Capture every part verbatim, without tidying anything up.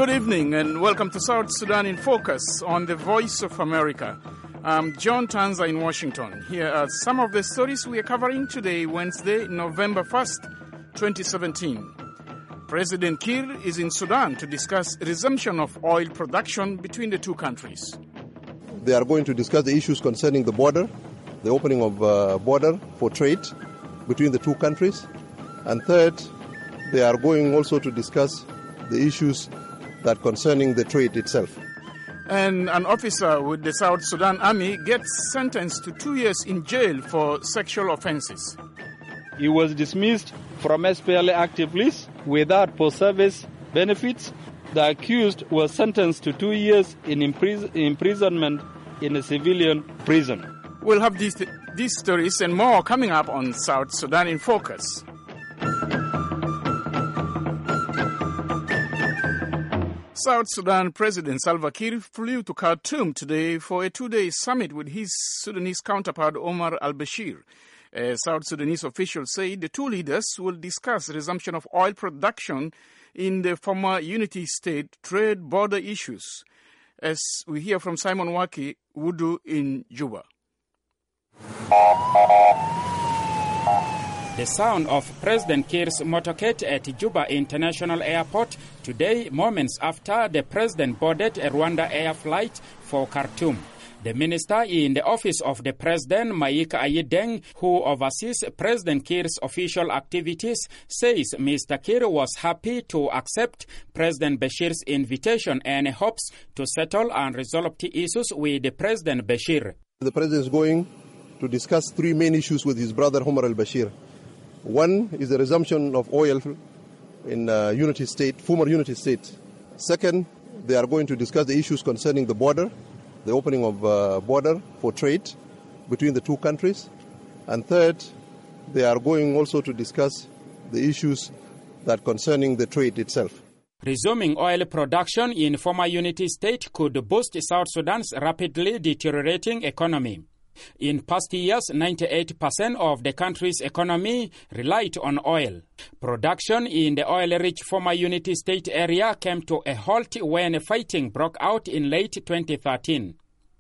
Good evening and welcome to South Sudan in Focus on the Voice of America. I'm John Tanza in Washington. Here are some of the stories we are covering today, Wednesday, November first, twenty seventeen. President Kiir is in Sudan to discuss resumption of oil production between the two countries. They are going to discuss the issues concerning the border, the opening of uh, border for trade between the two countries. And third, they are going also to discuss the issues that concerning the trade itself. And an officer with the South Sudan Army gets sentenced to two years in jail for sexual offenses. He was dismissed from S P L A active list without post-service benefits. The accused was sentenced to two years in impris- imprisonment in a civilian prison. We'll have these, these stories and more coming up on South Sudan in Focus. South Sudan President Salva Kiir flew to Khartoum today for a two-day summit with his Sudanese counterpart Omar al-Bashir. A South Sudanese official said the two leaders will discuss resumption of oil production in the former Unity State, trade border issues. As we hear from Simon Waki Wudu in Juba. The sound of President Kiir's motorcade at Juba International Airport today, moments after the president boarded a Rwanda air flight for Khartoum. The minister in the office of the president, Maika Ayideng, who oversees President Kiir's official activities, says Mister Kiir was happy to accept President Bashir's invitation and hopes to settle and resolve the issues with President Bashir. The president is going to discuss three main issues with his brother Omar al-Bashir. One is the resumption of oil in uh, Unity State, former Unity State. Second, they are going to discuss the issues concerning the border, the opening of uh, border for trade between the two countries. And third, they are going also to discuss the issues that concerning the trade itself. Resuming oil production in former Unity State could boost South Sudan's rapidly deteriorating economy. In past years, ninety-eight percent of the country's economy relied on oil. Production in the oil-rich former Unity State area came to a halt when fighting broke out in late twenty thirteen.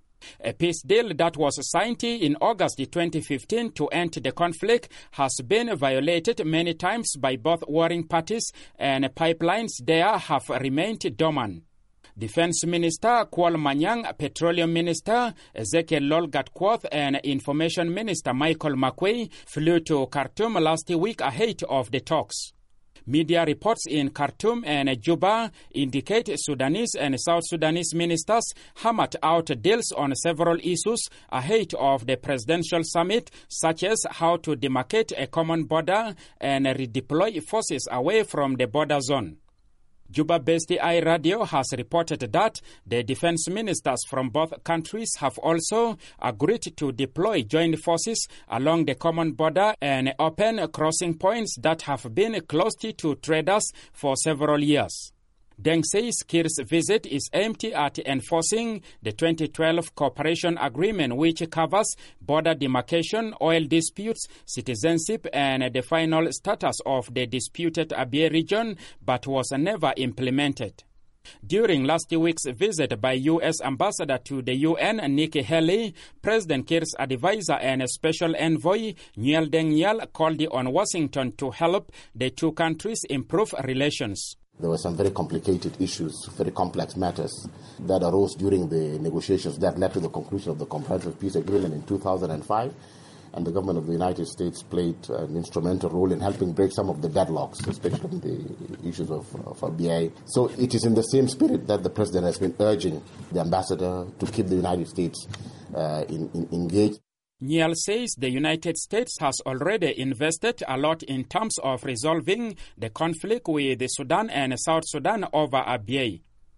A peace deal that was signed in August twenty fifteen to end the conflict has been violated many times by both warring parties, and pipelines there have remained dormant. Defense Minister Kwal Manyang, Petroleum Minister Ezekiel Lolgat-Quoth, and Information Minister Michael Makwei flew to Khartoum last week ahead of the talks. Media reports in Khartoum and Juba indicate Sudanese and South Sudanese ministers hammered out deals on several issues ahead of the presidential summit, such as how to demarcate a common border and redeploy forces away from the border zone. Juba-based iRadio has reported that the defense ministers from both countries have also agreed to deploy joint forces along the common border and open crossing points that have been closed to traders for several years. Deng says Kiir's visit is aimed at enforcing the twenty twelve cooperation agreement, which covers border demarcation, oil disputes, citizenship, and the final status of the disputed Abyei region, but was never implemented. During last week's visit by U S Ambassador to the U N, Nikki Haley, President Kiir's advisor and special envoy, Nyel Deng Nyel, called on Washington to help the two countries improve relations. There were some very complicated issues, very complex matters that arose during the negotiations that led to the conclusion of the Comprehensive Peace Agreement in two thousand five. And the government of the United States played an instrumental role in helping break some of the deadlocks, especially the issues of, of Abyei. So it is in the same spirit that the president has been urging the ambassador to keep the United States uh, in, in, engaged. Nyel says the United States has already invested a lot in terms of resolving the conflict with Sudan and South Sudan over Abyei.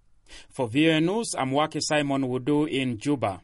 For V O A News, I'm Waki Simon Wudu in Juba.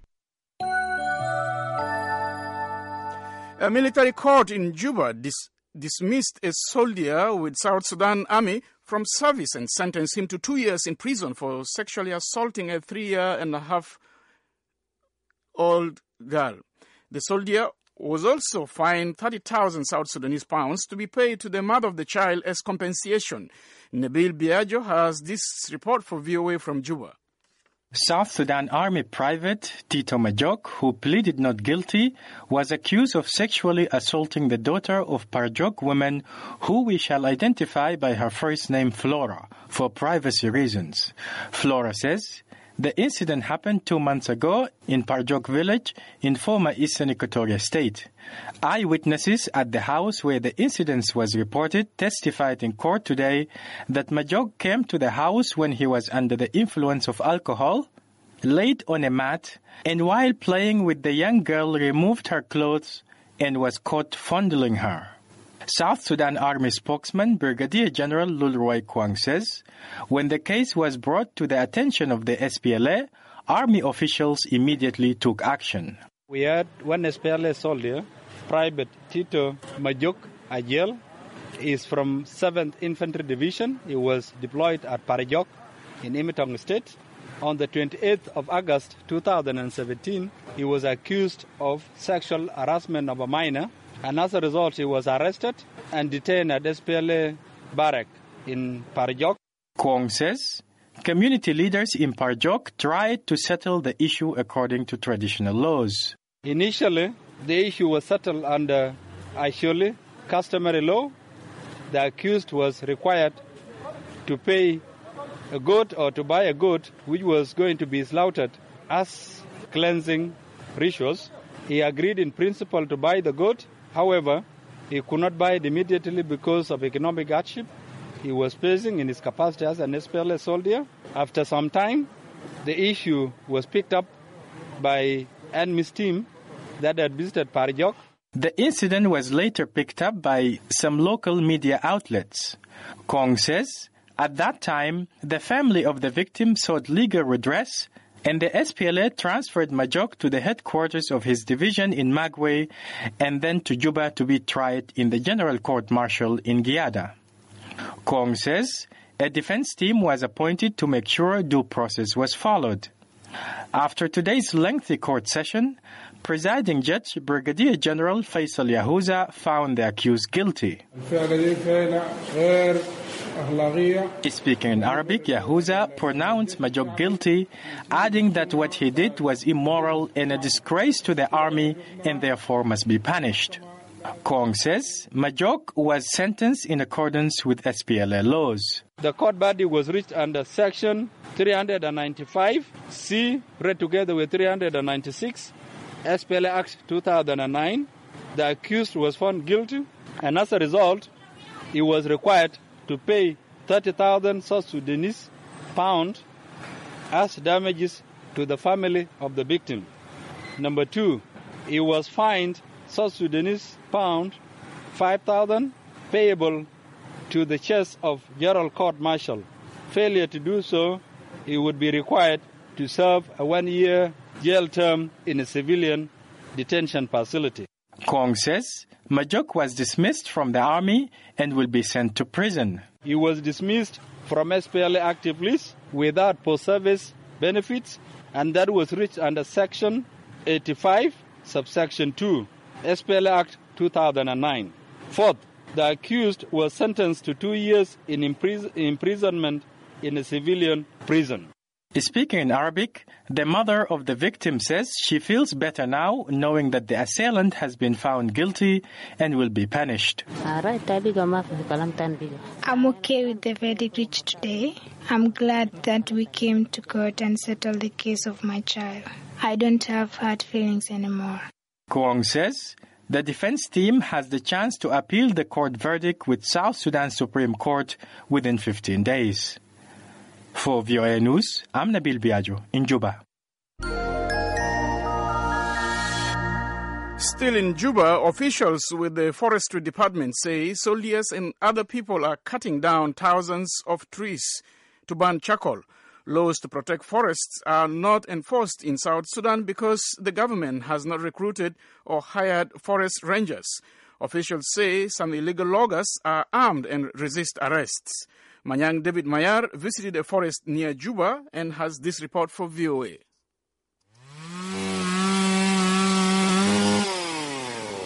A military court in Juba dis- dismissed a soldier with South Sudan Army from service and sentenced him to two years in prison for sexually assaulting a three-year and a half old girl. The soldier was also fined thirty thousand South Sudanese pounds to be paid to the mother of the child as compensation. Nabil Biagio has this report for V O A from Juba. South Sudan Army Private Tito Majok, who pleaded not guilty, was accused of sexually assaulting the daughter of Parjok woman, who we shall identify by her first name Flora, for privacy reasons. Flora says, the incident happened two months ago in Parjok village in former Eastern Equatoria State. Eyewitnesses at the house where the incident was reported testified in court today that Majok came to the house when he was under the influence of alcohol, laid on a mat, and while playing with the young girl removed her clothes and was caught fondling her. South Sudan Army spokesman Brigadier General Lulroy Kwang says, when the case was brought to the attention of the S P L A, Army officials immediately took action. We had one S P L A soldier, Private Tito Majok Ajel. He is from seventh Infantry Division. He was deployed at Parjok in Imitong State. On the twenty-eighth of August two thousand seventeen, he was accused of sexual harassment of a minor. And as a result, he was arrested and detained at S P L A barrack in Parjok. Kwong says community leaders in Parjok tried to settle the issue according to traditional laws. Initially, the issue was settled under Ashuli customary law. The accused was required to pay a goat or to buy a goat which was going to be slaughtered as cleansing rituals. He agreed in principle to buy the goat. However, he could not buy it immediately because of economic hardship he was facing in his capacity as an S P L A soldier. After some time, the issue was picked up by N M I S team that had visited Parjok. The incident was later picked up by some local media outlets. Kong says, at that time, the family of the victim sought legal redress, and the S P L A transferred Majok to the headquarters of his division in Magwe and then to Juba to be tried in the General Court Martial in Giada. Kong says a defense team was appointed to make sure due process was followed. After today's lengthy court session, presiding judge Brigadier General Faisal Yahuza found the accused guilty. Speaking in Arabic, Yahuza pronounced Majok guilty, adding that what he did was immoral and a disgrace to the army and therefore must be punished. Kong says Majok was sentenced in accordance with S P L A laws. The court body was reached under Section three ninety-five C, read together with three ninety-six, S P L A Act two thousand nine. The accused was found guilty, and as a result, he was required to pay thirty thousand South Sudanese pounds as damages to the family of the victim. Number two, he was fined South Sudanese pound five thousand payable to the chest of General Court Martial. Failure to do so, he would be required to serve a one-year jail term in a civilian detention facility. Kong says Majok was dismissed from the army and will be sent to prison. He was dismissed from S P L A active list without post-service benefits, and that was reached under Section eighty-five, subsection two, S P L A Act two thousand nine. Fourth, the accused was sentenced to two years in impris- imprisonment in a civilian prison. Speaking in Arabic, the mother of the victim says she feels better now knowing that the assailant has been found guilty and will be punished. I'm okay with the verdict reached today. I'm glad that we came to court and settled the case of my child. I don't have hard feelings anymore. Kwong says the defense team has the chance to appeal the court verdict with South Sudan Supreme Court within fifteen days. For V O A News, I'm Nabil Biagio in Juba. Still in Juba, officials with the Forestry Department say soldiers and other people are cutting down thousands of trees to burn charcoal. Laws to protect forests are not enforced in South Sudan because the government has not recruited or hired forest rangers. Officials say some illegal loggers are armed and resist arrests. Manyang David Mayar visited a forest near Juba and has this report for V O A.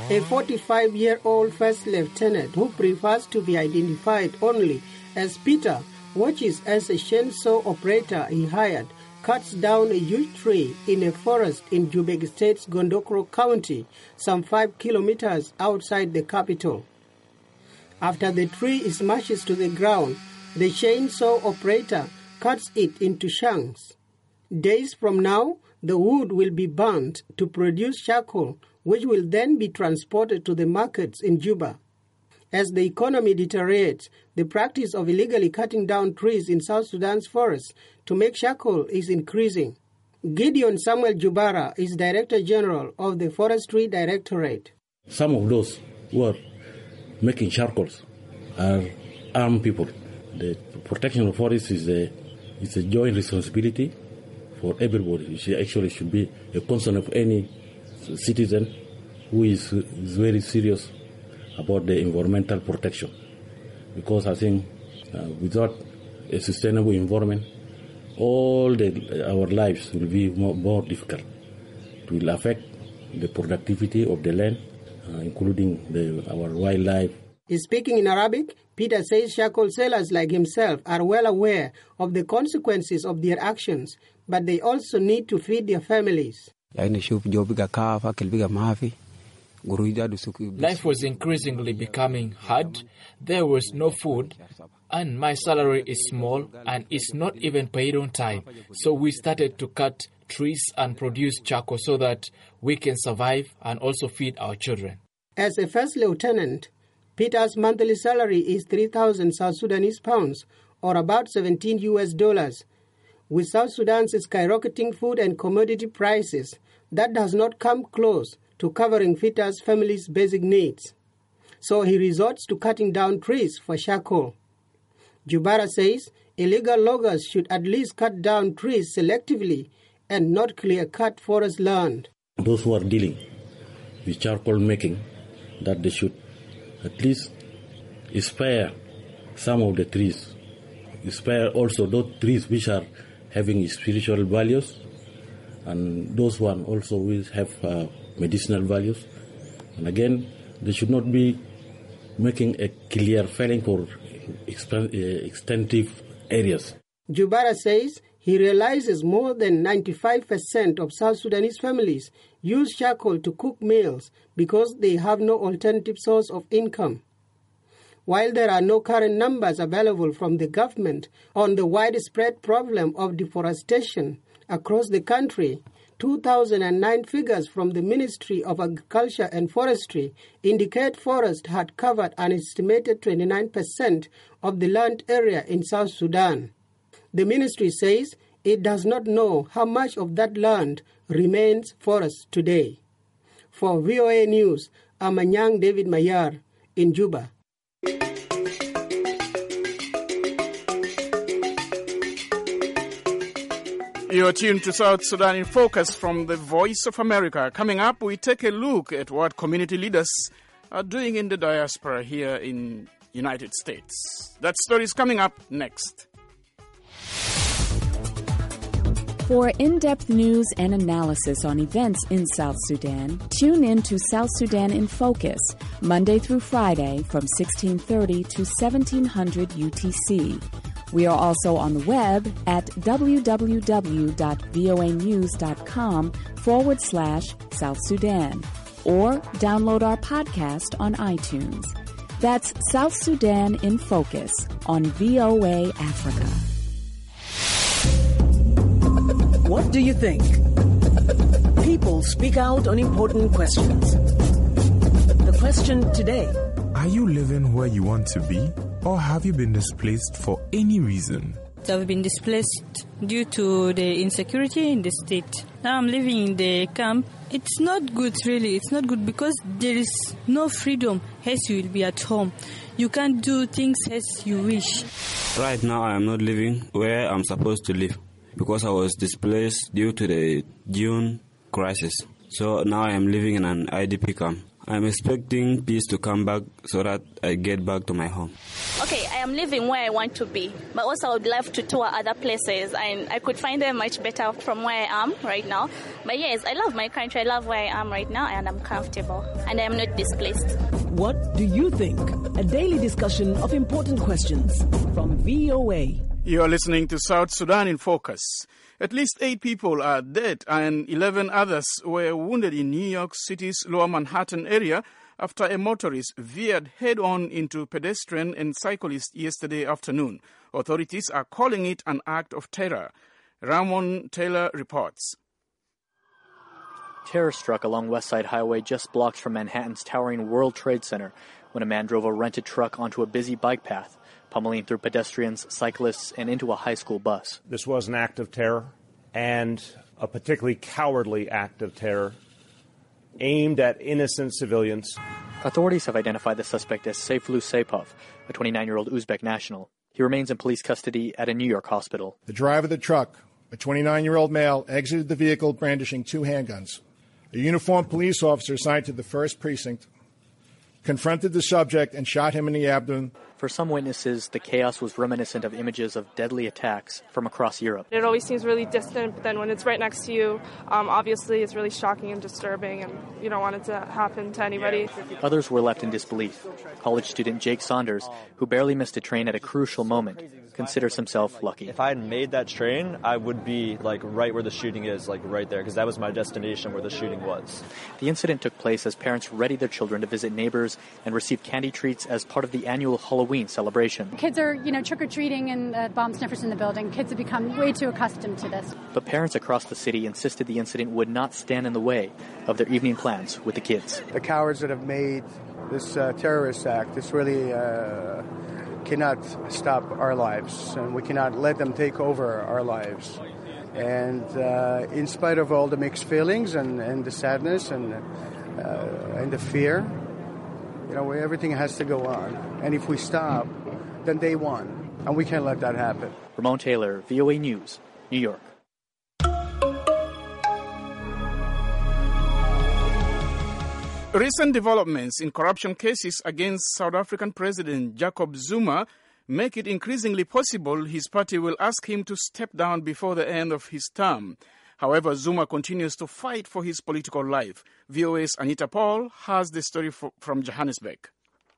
A forty-five-year-old first lieutenant who prefers to be identified only as Peter watches as a chainsaw operator he hired cuts down a huge tree in a forest in Joburg State's Gondokoro County, some five kilometers outside the capital. After the tree smashes to the ground, the chainsaw operator cuts it into chunks. Days from now, the wood will be burnt to produce charcoal, which will then be transported to the markets in Juba. As the economy deteriorates, the practice of illegally cutting down trees in South Sudan's forests to make charcoal is increasing. Gideon Samuel Jubara is Director General of the Forestry Directorate. Some of those who are making charcoals are armed people. The protection of forests is a, is a joint responsibility for everybody. It actually should be a concern of any citizen who is, is very serious about the environmental protection. Because I think uh, without a sustainable environment, all the, our lives will be more, more difficult. It will affect the productivity of the land, uh, including the, our wildlife. Speaking in Arabic, Peter says charcoal sellers like himself are well aware of the consequences of their actions, but they also need to feed their families. Life was increasingly becoming hard. There was no food, and my salary is small and it's not even paid on time. So we started to cut trees and produce charcoal so that we can survive and also feed our children. As a first lieutenant, Peter's monthly salary is three thousand South Sudanese pounds, or about seventeen U S dollars. With South Sudan's skyrocketing food and commodity prices, that does not come close to covering Peter's family's basic needs. So he resorts to cutting down trees for charcoal. Jubara says illegal loggers should at least cut down trees selectively and not clear-cut forest land. Those who are dealing with charcoal making, that they should at least spare some of the trees. Spare also those trees which are having spiritual values, and those one also will have uh, medicinal values. And again, they should not be making a clear felling for exp- uh, extensive areas. Jubara says he realizes more than ninety-five percent of South Sudanese families use charcoal to cook meals because they have no alternative source of income. While there are no current numbers available from the government on the widespread problem of deforestation across the country, two thousand nine figures from the Ministry of Agriculture and Forestry indicate forest had covered an estimated twenty-nine percent of the land area in South Sudan. The ministry says it does not know how much of that land remains forest today. For V O A News, I'm Anyang David Mayar in Juba. You're tuned to South Sudan in Focus from the Voice of America. Coming up, we take a look at what community leaders are doing in the diaspora here in United States. That story is coming up next. For in-depth news and analysis on events in South Sudan, tune in to South Sudan in Focus, Monday through Friday from sixteen thirty to seventeen hundred U T C. We are also on the web at www.voanews.com forward slash South Sudan, or download our podcast on iTunes. That's South Sudan in Focus on V O A Africa. What do you think? People speak out on important questions. The question today: are you living where you want to be? Or have you been displaced for any reason? I've been displaced due to the insecurity in the state. Now I'm living in the camp. It's not good, really. It's not good because there is no freedom as you will be at home. You can't do things as you wish. Right now I am not living where I'm supposed to live because I was displaced due to the June crisis. So now I am living in an I D P camp. I'm expecting peace to come back so that I get back to my home. Okay, I am living where I want to be, but also I would love to tour other places, and I could find them much better from where I am right now. But yes, I love my country, I love where I am right now, and I'm comfortable, and I'm not displaced. What do you think? A daily discussion of important questions from V O A. You are listening to South Sudan in Focus. At least eight people are dead and eleven others were wounded in New York City's Lower Manhattan area after a motorist veered head-on into pedestrian and cyclist yesterday afternoon. Authorities are calling it an act of terror. Ramon Taylor reports. Terror struck along West Side Highway just blocks from Manhattan's towering World Trade Center when a man drove a rented truck onto a busy bike path, pummeling through pedestrians, cyclists, and into a high school bus. This was an act of terror, and a particularly cowardly act of terror aimed at innocent civilians. Authorities have identified the suspect as Sayfullo Saipov, a twenty-nine-year-old Uzbek national. He remains in police custody at a New York hospital. The driver of the truck, a twenty-nine-year-old male, exited the vehicle brandishing two handguns. A uniformed police officer assigned to the first precinct confronted the subject and shot him in the abdomen. For some witnesses, the chaos was reminiscent of images of deadly attacks from across Europe. It always seems really distant, but then when it's right next to you, um, obviously it's really shocking and disturbing, and you don't want it to happen to anybody. Others were left in disbelief. College student Jake Saunders, who barely missed a train at a crucial moment, considers himself lucky. If I had made that train, I would be like right where the shooting is, like right there, because that was my destination where the shooting was. The incident took place as parents readied their children to visit neighbors and receive candy treats as part of the annual Halloween celebration. Kids are, you know, trick-or-treating and uh, bomb sniffers in the building. Kids have become way too accustomed to this. But parents across the city insisted the incident would not stand in the way of their evening plans with the kids. The cowards that have made this uh, terrorist act, this really uh, cannot stop our lives, and we cannot let them take over our lives. And uh, in spite of all the mixed feelings and, and the sadness and, uh, and the fear, you know, everything has to go on. And if we stop, then they won. And we can't let that happen. Ramon Taylor, V O A News, New York. Recent developments in corruption cases against South African President Jacob Zuma make it increasingly possible his party will ask him to step down before the end of his term. However, Zuma continues to fight for his political life. V O A's Anita Paul has the story from Johannesburg.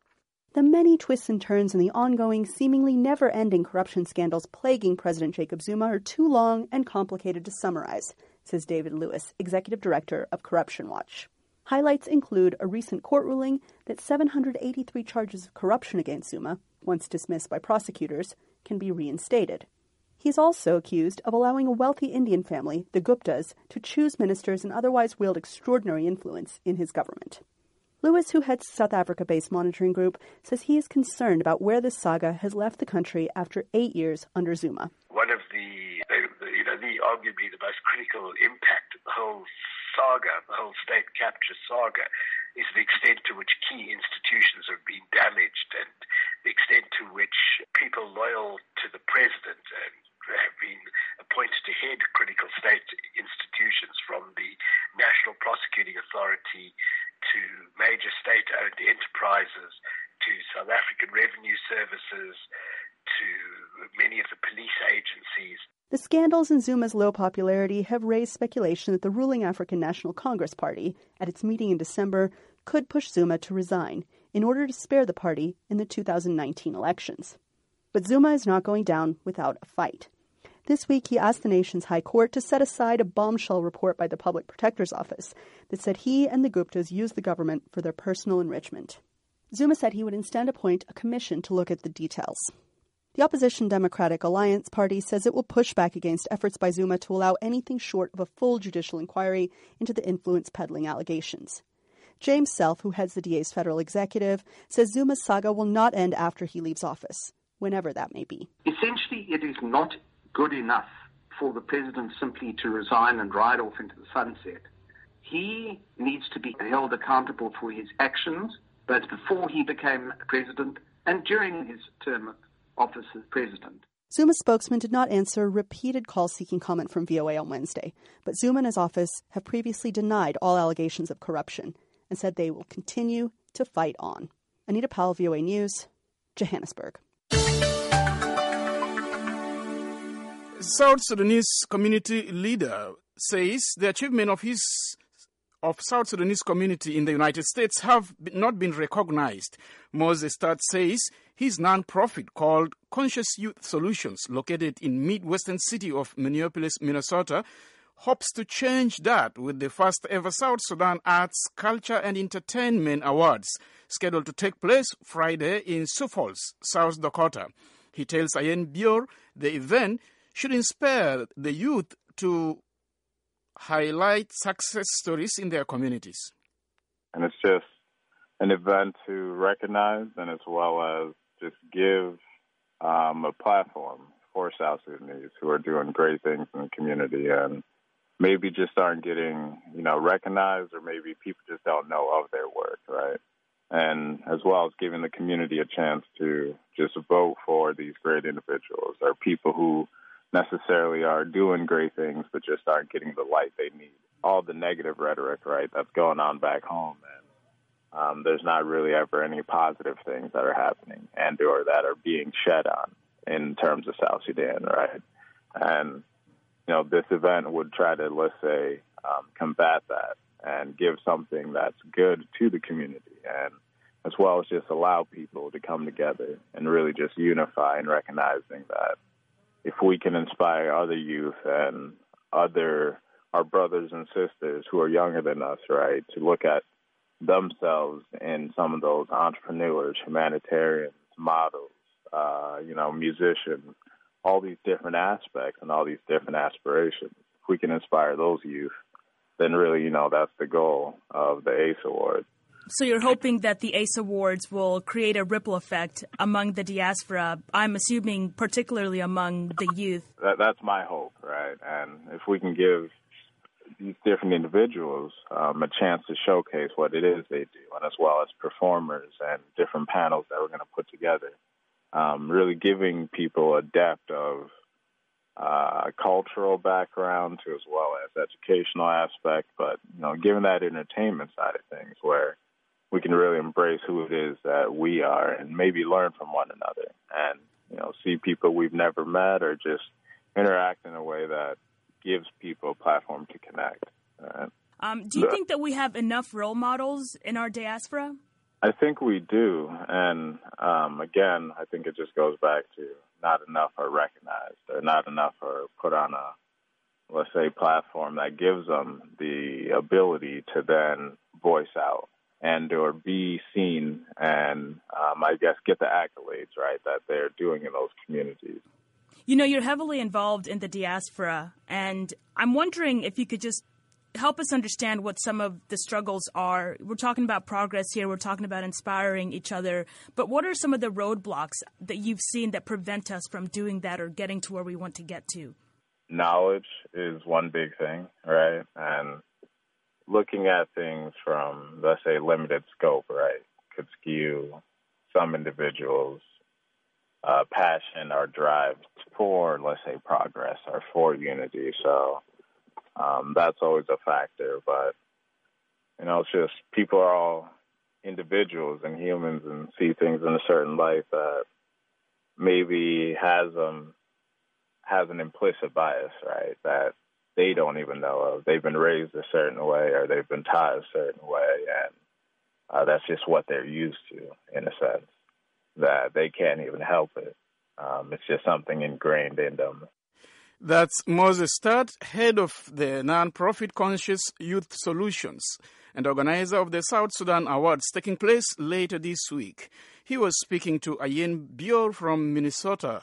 The many twists and turns in the ongoing, seemingly never-ending corruption scandals plaguing President Jacob Zuma are too long and complicated to summarize, says David Lewis, Executive Director of Corruption Watch. Highlights include a recent court ruling that seven hundred eighty-three charges of corruption against Zuma, once dismissed by prosecutors, can be reinstated. He's also accused of allowing a wealthy Indian family, the Guptas, to choose ministers and otherwise wield extraordinary influence in his government. Lewis, who heads the South Africa-based monitoring group, says he is concerned about where this saga has left the country after eight years under Zuma. One of the, the you know, the arguably the most critical impact of the whole saga, the whole state capture saga, is the extent to which key institutions have been damaged and the extent to which people loyal to the president and have been appointed to head critical state institutions, from the National Prosecuting Authority to major state-owned enterprises, to South African Revenue Services, to many of the police agencies. The scandals in Zuma's low popularity have raised speculation that the ruling African National Congress Party, at its meeting in December, could push Zuma to resign in order to spare the party in the two thousand nineteen elections. But Zuma is not going down without a fight. This week, he asked the nation's high court to set aside a bombshell report by the Public Protector's Office that said he and the Guptas used the government for their personal enrichment. Zuma said he would instead appoint a commission to look at the details. The opposition Democratic Alliance Party says it will push back against efforts by Zuma to allow anything short of a full judicial inquiry into the influence peddling allegations. James Self, who heads the D A's federal executive, says Zuma's saga will not end after he leaves office, whenever that may be. Essentially, it is not good enough for the president simply to resign and ride off into the sunset. He needs to be held accountable for his actions, both before he became president and during his term of office as president. Zuma's spokesman did not answer repeated calls seeking comment from V O A on Wednesday, but Zuma and his office have previously denied all allegations of corruption and said they will continue to fight on. Anita Powell, V O A News, Johannesburg. South Sudanese community leader says the achievement of his of South Sudanese community in the United States have not been recognized. Moses Start says his non-profit called Conscious Youth Solutions, located in Midwestern city of Minneapolis, Minnesota, hopes to change that with the first ever South Sudan Arts, Culture and Entertainment Awards, scheduled to take place Friday in Sioux Falls, South Dakota. He tells Ayen Bior the event should inspire the youth to highlight success stories in their communities. And it's just an event to recognize and as well as just give um, a platform for South Sudanese who are doing great things in the community and maybe just aren't getting, you know, recognized, or maybe people just don't know of their work, right? And as well as giving the community a chance to just vote for these great individuals or people who necessarily are doing great things but just aren't getting the light they need. All the negative rhetoric, right, that's going on back home, and um, there's not really ever any positive things that are happening and or that are being shed on in terms of South Sudan, right? And, you know, this event would try to, let's say, um, combat that and give something that's good to the community, and as well as just allow people to come together and really just unify in recognizing that if we can inspire other youth and other, our brothers and sisters who are younger than us, right, to look at themselves in some of those entrepreneurs, humanitarians, models, uh, you know, musicians, all these different aspects and all these different aspirations. If we can inspire those youth, then really, you know, that's the goal of the ACE Awards. So you're hoping that the ACE Awards will create a ripple effect among the diaspora, I'm assuming particularly among the youth. That, that's my hope, right? And if we can give these different individuals um, a chance to showcase what it is they do, and as well as performers and different panels that we're going to put together, um, really giving people a depth of uh, cultural background to as well as educational aspect, but, you know, giving that entertainment side of things where we can really embrace who it is that we are and maybe learn from one another and, you know, see people we've never met or just interact in a way that gives people a platform to connect. Right? Um, do you think that we have enough role models in our diaspora? I think we do. And, um, again, I think it just goes back to not enough are recognized or not enough are put on a, let's say, platform that gives them the ability to then voice out and or be seen and, um, I guess, get the accolades, right, that they're doing in those communities. You know, you're heavily involved in the diaspora, and I'm wondering if you could just help us understand what some of the struggles are. We're talking about progress here. We're talking about inspiring each other. But what are some of the roadblocks that you've seen that prevent us from doing that or getting to where we want to get to? Knowledge is one big thing, right? And looking at things from, let's say, limited scope, right, could skew some individuals' uh, passion or drive for, let's say, progress or for unity. So um, that's always a factor. But, you know, it's just people are all individuals and humans and see things in a certain light that maybe has um has an implicit bias, right, that they don't even know of. They've been raised a certain way or they've been taught a certain way, and uh, that's just what they're used to, in a sense, that they can't even help it. Um, it's just something ingrained in them. That's Moses Start, head of the non-profit Conscious Youth Solutions and organizer of the South Sudan Awards taking place later this week. He was speaking to Ayen Bior from Minnesota.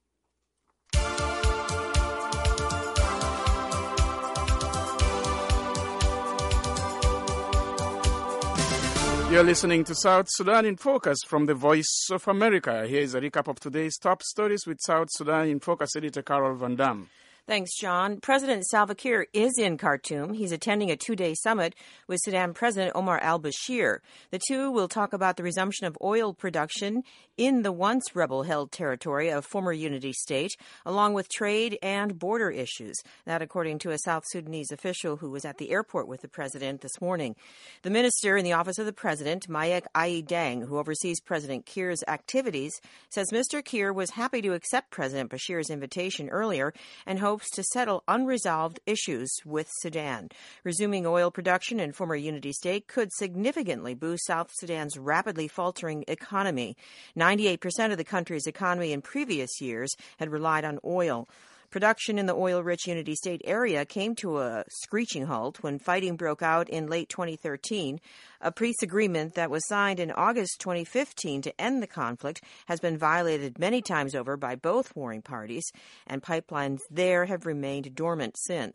You're listening to South Sudan in Focus from the Voice of America. Here is a recap of today's top stories with South Sudan in Focus editor Carol Van Dam. Thanks, John. President Salva Kiir is in Khartoum. He's attending a two-day summit with Sudan President Omar al-Bashir. The two will talk about the resumption of oil production in the once rebel-held territory of former Unity State, along with trade and border issues. That according to a South Sudanese official who was at the airport with the president this morning. The minister in the office of the president, Mayek Ai Deng, who oversees President Kiir's activities, says Mister Kiir was happy to accept President Bashir's invitation earlier and hopes to settle unresolved issues with Sudan. Resuming oil production in former Unity State could significantly boost South Sudan's rapidly faltering economy. ninety-eight percent of the country's economy in previous years had relied on oil. Production in the oil-rich Unity State area came to a screeching halt when fighting broke out in late twenty thirteen. A peace agreement that was signed in August twenty fifteen to end the conflict has been violated many times over by both warring parties, and pipelines there have remained dormant since.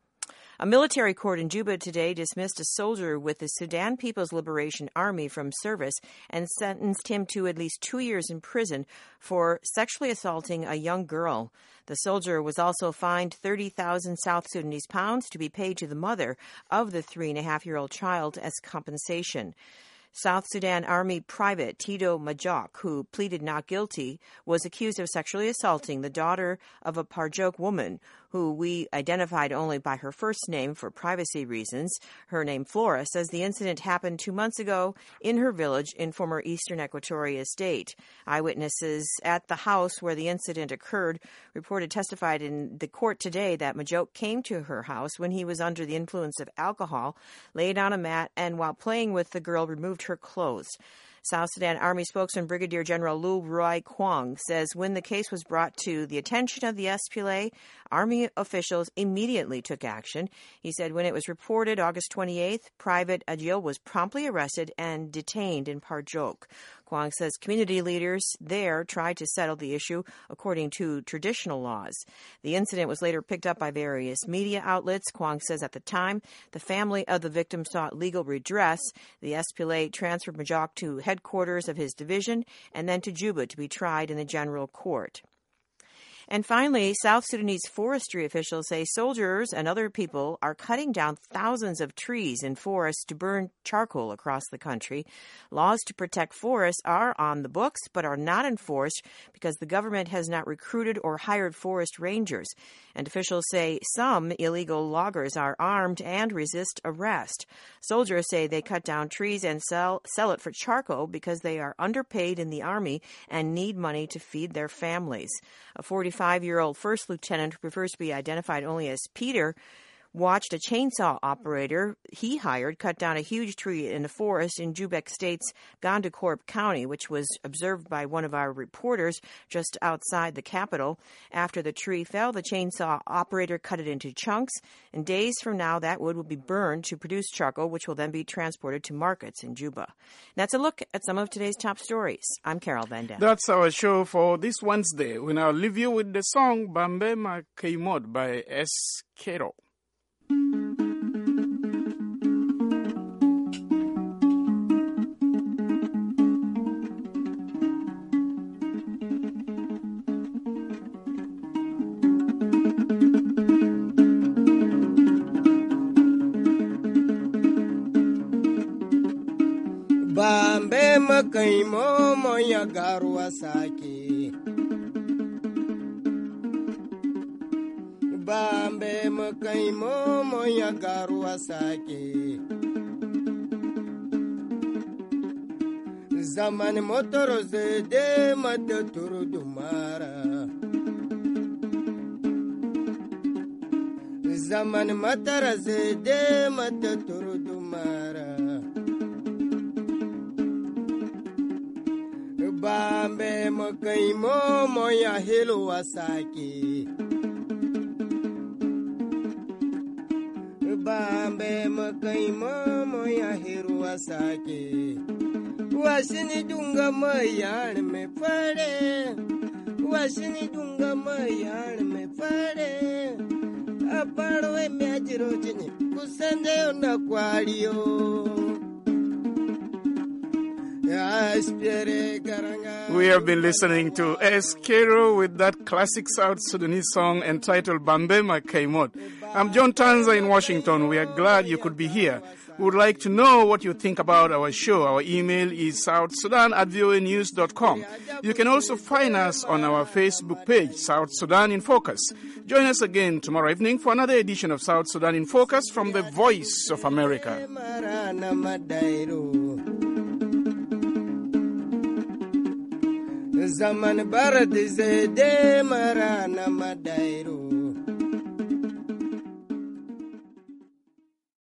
A military court in Juba today dismissed a soldier with the Sudan People's Liberation Army from service and sentenced him to at least two years in prison for sexually assaulting a young girl. The soldier was also fined thirty thousand South Sudanese pounds to be paid to the mother of the three-and-a-half-year-old child as compensation. South Sudan Army Private Tito Majok, who pleaded not guilty, was accused of sexually assaulting the daughter of a Parjok woman, who we identified only by her first name for privacy reasons. Her name, Flora, says the incident happened two months ago in her village in former Eastern Equatoria State. Eyewitnesses at the house where the incident occurred reported testified in the court today that Majok came to her house when he was under the influence of alcohol, laid on a mat, and while playing with the girl, removed her clothes. South Sudan Army spokesman Brigadier General Lu Roy Kwong says when the case was brought to the attention of the S P L A, Army officials immediately took action. He said when it was reported August twenty-eighth, Private Adjil was promptly arrested and detained in Parjok. Kwong says community leaders there tried to settle the issue according to traditional laws. The incident was later picked up by various media outlets. Kwong says at the time, the family of the victim sought legal redress. The S P L A transferred Majok to headquarters of his division and then to Juba to be tried in the general court. And finally, South Sudanese forestry officials say soldiers and other people are cutting down thousands of trees in forests to burn charcoal across the country. Laws to protect forests are on the books but are not enforced because the government has not recruited or hired forest rangers. And officials say some illegal loggers are armed and resist arrest. Soldiers say they cut down trees and sell, sell it for charcoal because they are underpaid in the Army and need money to feed their families. A forty-five-year-old first lieutenant, who prefers to be identified only as Peter, watched a chainsaw operator he hired cut down a huge tree in a forest in Jubec State's Gondacorp County, which was observed by one of our reporters just outside the capital. After the tree fell, the chainsaw operator cut it into chunks, and days from now that wood will be burned to produce charcoal, which will then be transported to markets in Juba. And that's a look at some of today's top stories. I'm Carol Van Dam. That's our show for this Wednesday. We now leave you with the song Bambe Makaimot by Eskero. Bambe makaimo moya garwa saki Bambe makaimo moya garwa saki Zaman motoro zede mata turu dumara Zaman matara zede mata turu dumara Bambe makaimo moya hilo wasaki Bambe makaimo moya hilo wasaki Wasini dunga mayan me pare Wasini dunga mayan me pare Aparwe me ajiro chini kusende ona kwario We have been listening to Eskero with that classic South Sudanese song entitled Bambe Makaimot. I'm John Tanza in Washington. We are glad you could be here. We would like to know what you think about our show. Our email is south sudan at voa news dot com. You can also find us on our Facebook page, South Sudan in Focus. Join us again tomorrow evening for another edition of South Sudan in Focus from the Voice of America. Zaman barat zede marana madairo